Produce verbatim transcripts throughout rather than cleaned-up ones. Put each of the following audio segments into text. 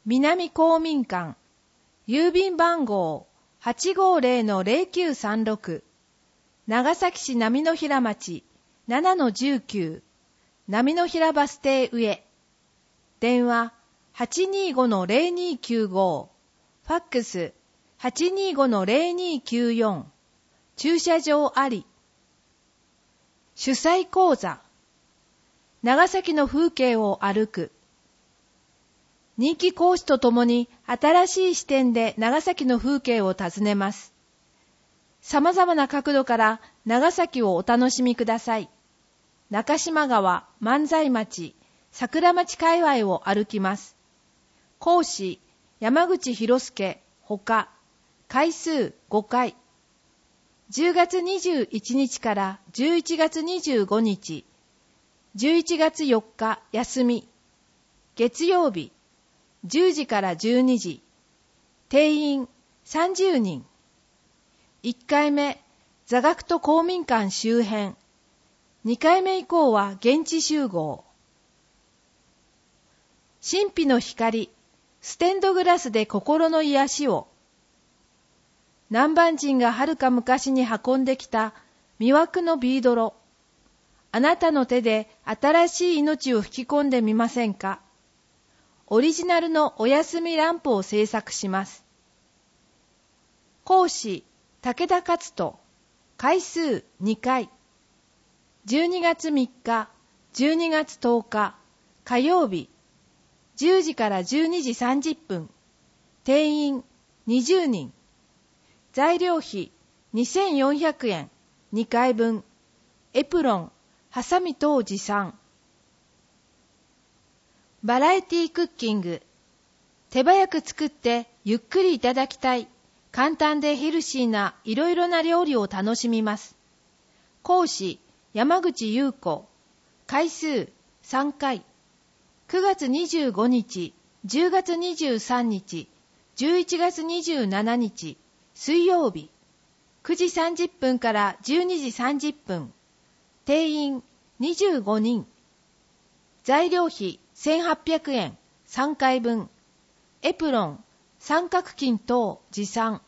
南公民館、郵便番号 はちごーぜろのぜろきゅうさんろく、長崎市波の平町 ななのじゅうきゅう、波の平バス停上、電話 はちにーごのぜろにーきゅうご、ファックス はちにーごのぜろにーきゅうよん、駐車場あり。主催講座、長崎の風景を歩く。人気講師とともに新しい視点で長崎の風景を訪ねます。様々な角度から長崎をお楽しみください。中島川、万歳町、桜町界隈を歩きます。講師、山口博介、ほか、回数ごかい。じゅうがつにじゅういちにちからじゅういちがつにじゅうごにち、じゅういちがつよっか休み、月曜日、じゅうじからじゅうにじ、定員さんじゅうにん。いっかいめ、座学と公民館周辺。にかいめ以降は現地集合。神秘の光、ステンドグラスで心の癒しを。南蛮人がはるか昔に運んできた魅惑のビードロ。あなたの手で新しい命を吹き込んでみませんか。オリジナルのお休みランプを制作します。講師、武田勝人、回数にかい。じゅうにがつみっか、じゅうにがつとおか、火曜日、じゅうじからじゅうにじさんじゅっぷん、定員にじゅうにん。材料費にせんよんひゃくえん、にかいぶん、エプロン、ハサミ等持参。バラエティクッキング。手早く作ってゆっくりいただきたい。簡単でヘルシーないろいろな料理を楽しみます。講師、山口優子。回数さんかい。くがつにじゅうごにち、じゅうがつにじゅうさんにち、じゅういちがつにじゅうしちにち、水曜日。くじさんじゅっぷんからじゅうにじさんじゅっぷん。定員にじゅうごにん。材料費せんはっぴゃくえん、さんかいぶん。エプロン、三角巾等持参。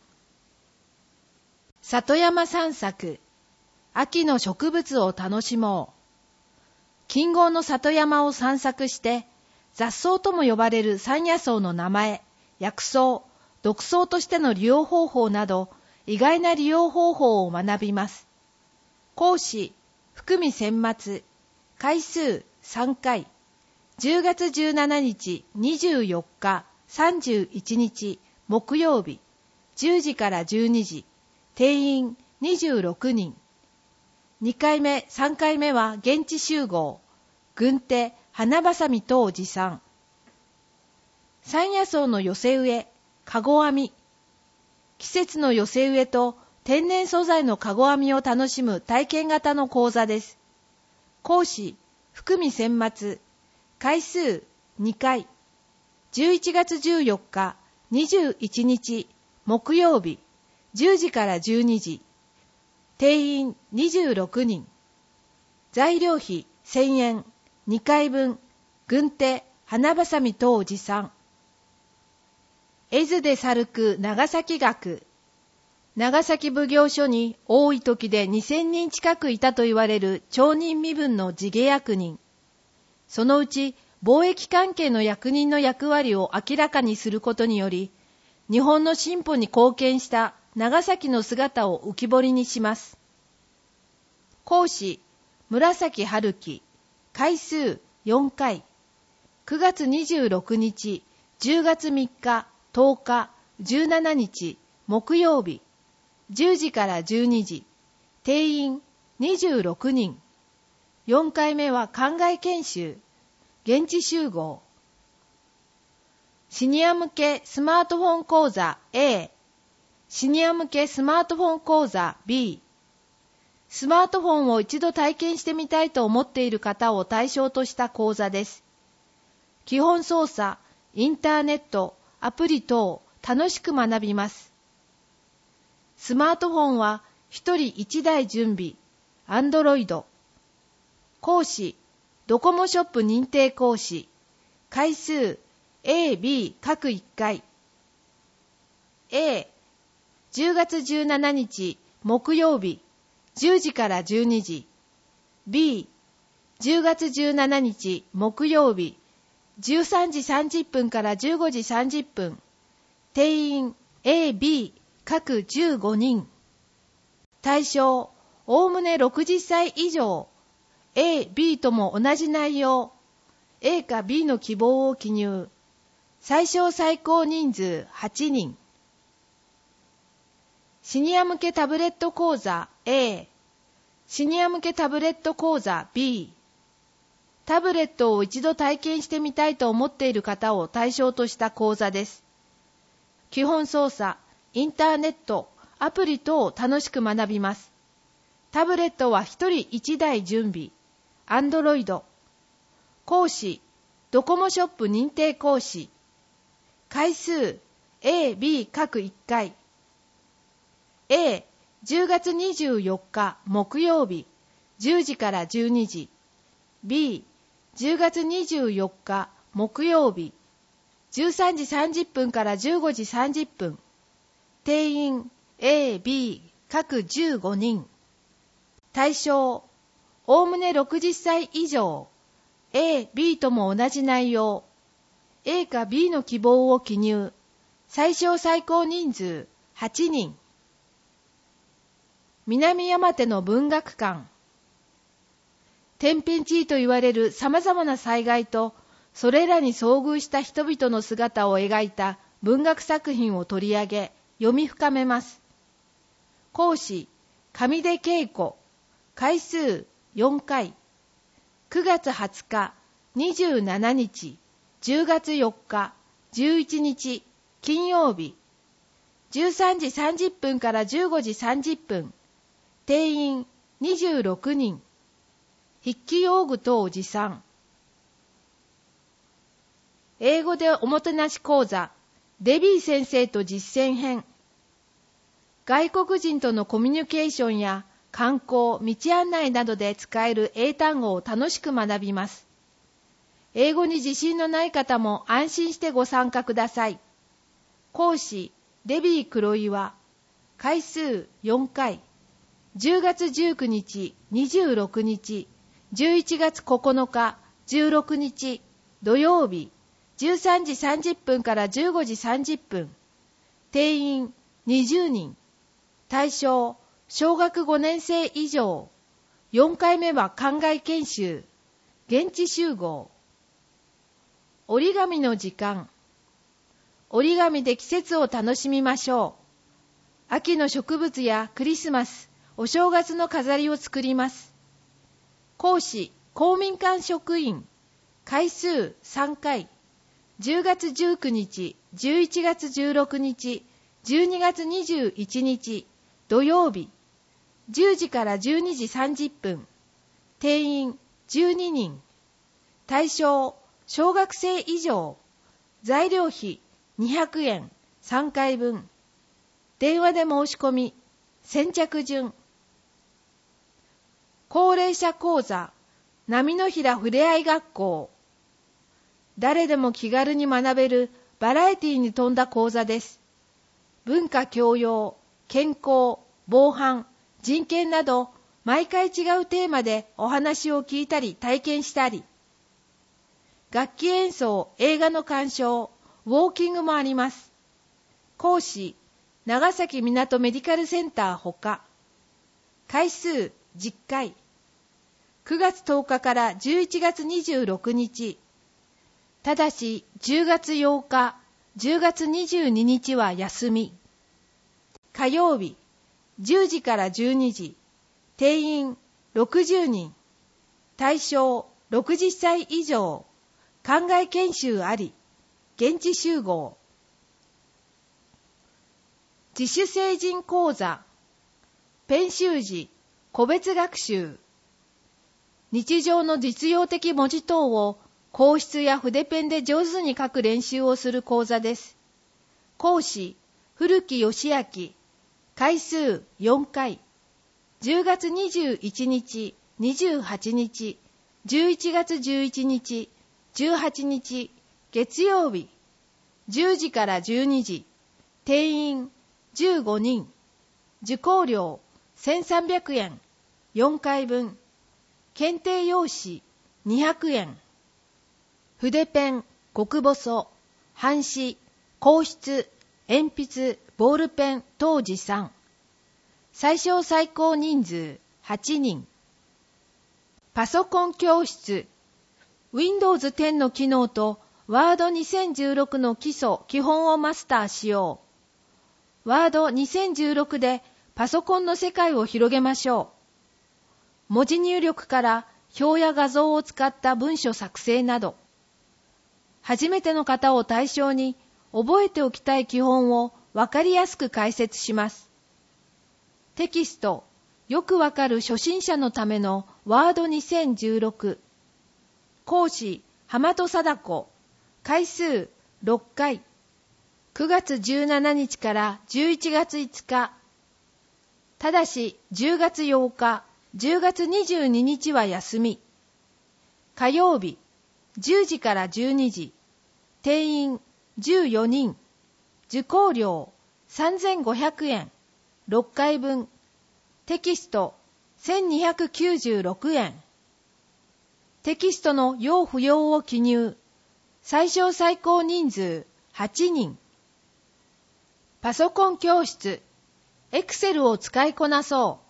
里山散策。秋の植物を楽しもう。近郷の里山を散策して、雑草とも呼ばれる山野草の名前、薬草、毒草としての利用方法など、意外な利用方法を学びます。講師、福見千松。回数さんかい。じゅうがつじゅうしちにち、にじゅうよっか、さんじゅういちにち、木曜日。じゅうじからじゅうにじ。定員にじゅうろくにん。にかいめ、さんかいめは現地集合。軍手、花ばさみ等持参。山野草の寄せ植え、かご編み。季節の寄せ植えと天然素材のかご編みを楽しむ体験型の講座です。講師、福見千松。回数にかい。じゅういちがつじゅうよっか、にじゅういちにち、木曜日。じゅうじからじゅうにじ。定員にじゅうろくにん。材料費せんえん、にかいぶん。軍手、花ばさみ等持参。絵図で歩く長崎学。長崎奉行所に多い時でにせんにん近くいたと言われる町人身分の地下役人。そのうち貿易関係の役人の役割を明らかにすることにより、日本の進歩に貢献した長崎の姿を浮き彫りにします。講師、紫春樹。回数よんかい。くがつにじゅうろくにち、じゅうがつみっか、とおか、じゅうしちにち、木曜日。じゅうじからじゅうにじ。定員にじゅうろくにん。よんかいめは灌漑研修。現地集合。シニア向けスマートフォン講座 A、シニア向けスマートフォン講座 B。スマートフォンを一度体験してみたいと思っている方を対象とした講座です。基本操作、インターネット、アプリ等、楽しく学びます。スマートフォンは一人一台準備、アンドロイド。講師、ドコモショップ認定講師。回数 A、B 各いっかい。A、じゅうがつじゅうしちにち木曜日じゅうじからじゅうにじ。B、じゅうがつじゅうしちにち木曜日じゅうさんじさんじゅっぷんからじゅうごじさんじゅっぷん。定員 A、B 各じゅうごにん。対象、おおむねろくじゅっさい以上。A、B とも同じ内容。A か B の希望を記入。最小最高人数はちにん。シニア向けタブレット講座 A、シニア向けタブレット講座 B。タブレットを一度体験してみたいと思っている方を対象とした講座です。基本操作、インターネット、アプリ等を楽しく学びます。タブレットはひとりいちだい準備。Android。講師、ドコモショップ認定講師。回数、A、B 各いっかい。A、じゅうがつにじゅうよっか木曜日、じゅうじからじゅうにじ。B、じゅうがつにじゅうよっか木曜日、じゅうさんじさんじゅっぷんからじゅうごじさんじゅっぷん。定員 A、B 各じゅうごにん。対象、おおむねろくじゅっさい以上。A、B とも同じ内容。A か B の希望を記入。最小最高人数はちにん。南山手の文学館。天変地異と言われる様々な災害と、それらに遭遇した人々の姿を描いた文学作品を取り上げ、読み深めます。講師、上出恵子。回数よんかい。くがつはつか、にじゅうしちにち、じゅうがつよっか、じゅういちにち、金曜日。じゅうさんじさんじゅっぷんからじゅうごじさんじゅっぷん。定員にじゅうろくにん。筆記用具等持参。英語でおもてなし講座、デビー先生と実践編。外国人とのコミュニケーションや観光、道案内などで使える英単語を楽しく学びます。英語に自信のない方も安心してご参加ください。講師、デビー黒岩。回数よんかい。じゅうがつじゅうくにち、にじゅうろくにち、じゅういちがつここのか、じゅうろくにち、土曜日、じゅうさんじさんじゅっぷんからじゅうごじさんじゅっぷん。定員にじゅうにん。対象、小学ごねんせい以上。よんかいめは館外研修。現地集合。折り紙の時間。折り紙で季節を楽しみましょう。秋の植物やクリスマス、お正月の飾りを作ります。講師、公民館職員。回数さんかい。じゅうがつじゅうくにち、じゅういちがつじゅうろくにち、じゅうにがつにじゅういちにち、土曜日。じゅうじからじゅうにじさんじゅっぷん。定員じゅうににん。対象、小学生以上。材料費にひゃくえん、さんかいぶん。電話で申し込み、先着順。高齢者講座、波の平ふれあい学校。誰でも気軽に学べるバラエティに富んだ講座です。文化教養、健康、防犯、人権など、毎回違うテーマでお話を聞いたり体験したり。楽器演奏、映画の鑑賞、ウォーキングもあります。講師、長崎港メディカルセンターほか。回数じゅっかい。くがつとおかからじゅういちがつにじゅうろくにち。ただしじゅうがつようか、じゅうがつにじゅうににちは休み。火曜日、じゅうじからじゅうにじ。定員ろくじゅうにん。対象ろくじゅっさい以上。館外研修あり。現地集合。自主成人講座。編集時、個別学習。日常の実用的文字等を硬筆や筆ペンで上手に書く練習をする講座です。講師、古木義明。回数よんかい。じゅうがつにじゅういちにち、にじゅうはちにち、じゅういちがつじゅういちにち、じゅうはちにち、 月曜日、じゅうじからじゅうにじ、定員じゅうごにん、受講料せんさんびゃくえん、よんかいぶん、検定用紙にひゃくえん、筆ペン、極細、半紙、硬筆、鉛筆、ボールペン等持参。最小最高人数はちにん。パソコン教室。ウィンドウズテンの機能とワードにせんじゅうろくの基礎、基本をマスターしよう。ワードにせんじゅうろくでパソコンの世界を広げましょう。文字入力から表や画像を使った文書作成など。初めての方を対象に覚えておきたい基本をわかりやすく解説します。テキスト、よくわかる初心者のためのワードにせんじゅうろく。講師、浜戸貞子。回数ろっかい。くがつじゅうしちにちからじゅういちがついつか。ただしじゅうがつようか、じゅうがつにじゅうににちは休み。火曜日、じゅうじからじゅうにじ。定員じゅうよにん。受講料さんぜんごひゃくえん。ろっかいぶん。テキストせんにひゃくきゅうじゅうろくえん。テキストの要不要を記入。最小最高人数はちにん。パソコン教室。エクセルを使いこなそう。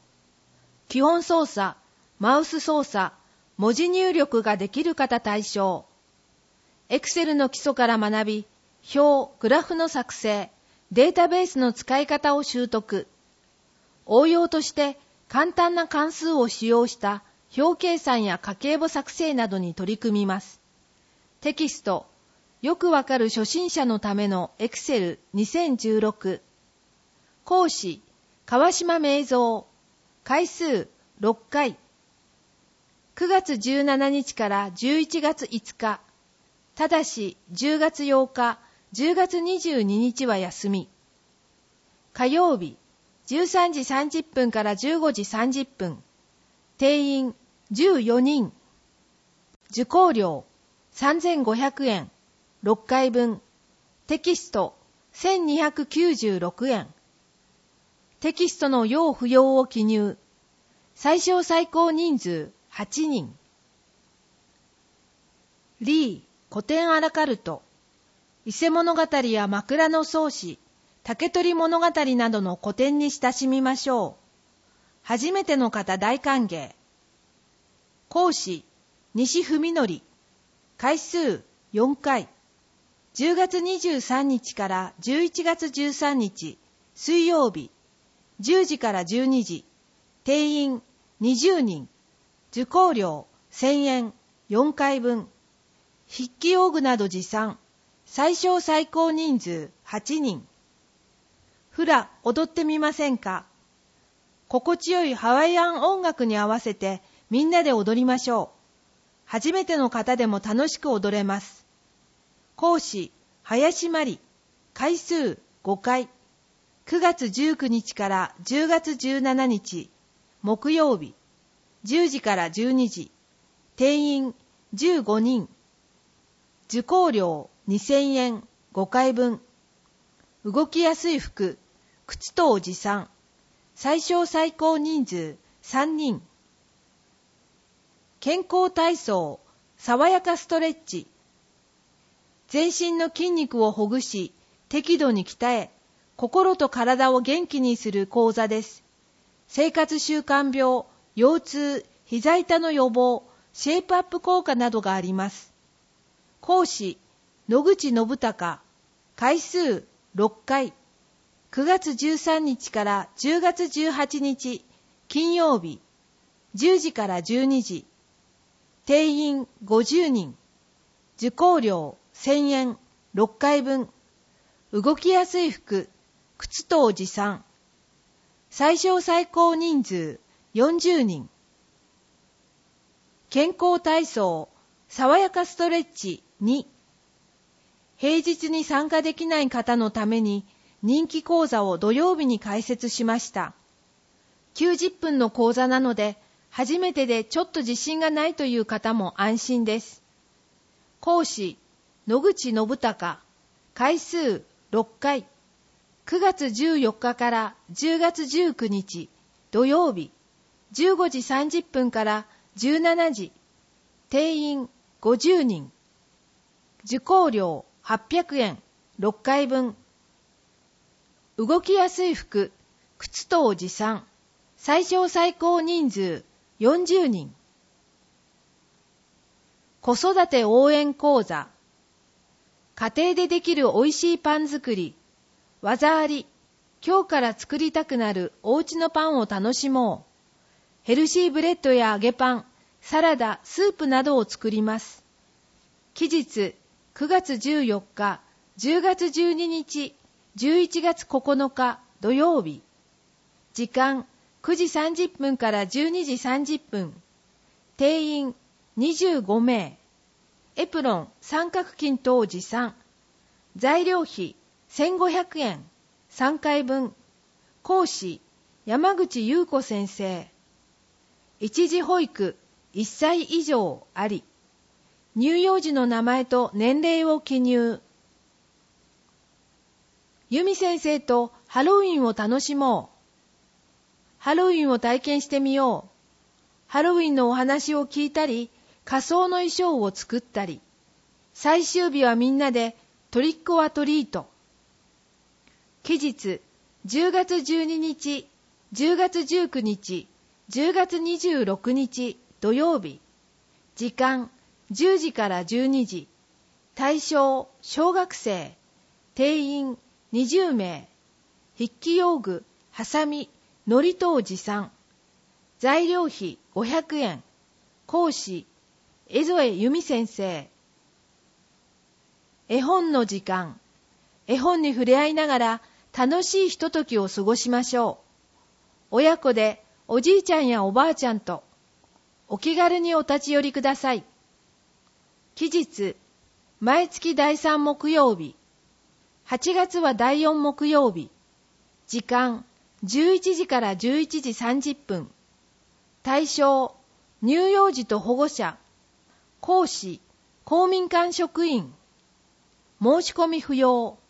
基本操作、マウス操作、文字入力ができる方対象。エクセルの基礎から学び、表、グラフの作成、データベースの使い方を習得。応用として簡単な関数を使用した表計算や家計簿作成などに取り組みます。テキスト、よくわかる初心者のためのエクセルにせんじゅうろく。講師、川島明蔵。回数ろっかい。くがつじゅうしちにちからじゅういちがついつか。ただしじゅうがつようか、じゅうがつにじゅうににちは休み。火曜日、じゅうさんじさんじゅっぷんからじゅうごじさんじゅっぷん。定員じゅうよにん。受講料さんぜんごひゃくえん。ろっかいぶん。テキストせんにひゃくきゅうじゅうろくえん。テキストの要不要を記入。最小最高人数はちにん。リー、古典アラカルト。伊勢物語や枕草子、竹取物語などの古典に親しみましょう。初めての方大歓迎。講師、西文則。回数よんかい。じゅうがつにじゅうさんにちからじゅういちがつじゅうさんにち、水曜日、じゅうじからじゅうにじ。定員にじゅうにん。受講料せんえん。よんかいぶん。筆記用具など持参。最小最高人数はちにん。フラ、踊ってみませんか？心地よいハワイアン音楽に合わせてみんなで踊りましょう。初めての方でも楽しく踊れます。講師、林真理。回数ごかい。くがつじゅうくにちからじゅうがつじゅうしちにち、木曜日、じゅうじからじゅうにじ。定員じゅうごにん。受講料にせんえん。ごかいぶん。動きやすい服、靴等持参。最小最高人数さんにん。健康体操、爽やかストレッチ。全身の筋肉をほぐし、適度に鍛え、心と体を元気にする講座です。生活習慣病、腰痛、膝痛の予防、シェイプアップ効果などがあります。講師、野口信孝。回数ろっかい。くがつじゅうさんにちからじゅうがつじゅうはちにち、金曜日、じゅうじからじゅうにじ。定員ごじゅうにん。受講料せんえん。ろっかいぶん。動きやすい服、靴等持参。最小最高人数よんじゅうにん。健康体操、爽やかストレッチに。平日に参加できない方のために人気講座を土曜日に開設しました。きゅうじゅっぷんの講座なので、初めてでちょっと自信がないという方も安心です。講師、 野口信孝、回数ろっかい、くがつじゅうよっかからじゅうがつじゅうくにち土曜日、じゅうごじさんじゅっぷんからじゅうしちじ、定員ごじゅうにん、受講料はっぴゃくえん、ろっかいぶん。動きやすい服、靴等持参、最小最高人数よんじゅうにん。子育て応援講座、家庭でできるおいしいパン作り、技あり、今日から作りたくなるおうちのパンを楽しもう。ヘルシーブレッドや揚げパン、サラダ、スープなどを作ります。期日、くがつじゅうよっか、じゅうがつじゅうににち、じゅういちがつここのか土曜日。時間、くじさんじゅっぷんからじゅうにじさんじゅっぷん。定員、にじゅうごめい。エプロン、三角巾等持参。材料費、せんごひゃくえん。さんかいぶん。講師、山口優子先生。一時保育、いっさい以上あり。乳幼児の名前と年齢を記入。由美先生とハロウィンを楽しもう。ハロウィンを体験してみよう。ハロウィンのお話を聞いたり、仮装の衣装を作ったり。最終日はみんなでトリックオアトリート。期日、じゅうがつじゅうににち、じゅうがつじゅうくにち、じゅうがつにじゅうろくにち土曜日。時間、じゅうじからじゅうにじ。対象、小学生。定員、にじゅうめい。筆記用具、ハサミ、糊等持参。材料費ごひゃくえん。講師、江添由美先生。絵本の時間。絵本に触れ合いながら楽しいひとときを過ごしましょう。親子でおじいちゃんやおばあちゃんとお気軽にお立ち寄りください。期日、毎月だいさん木曜日。はちがつはだいよん木曜日。時間、じゅういちじからじゅういちじさんじゅっぷん。対象、乳幼児と保護者。講師、公民館職員。申し込み不要。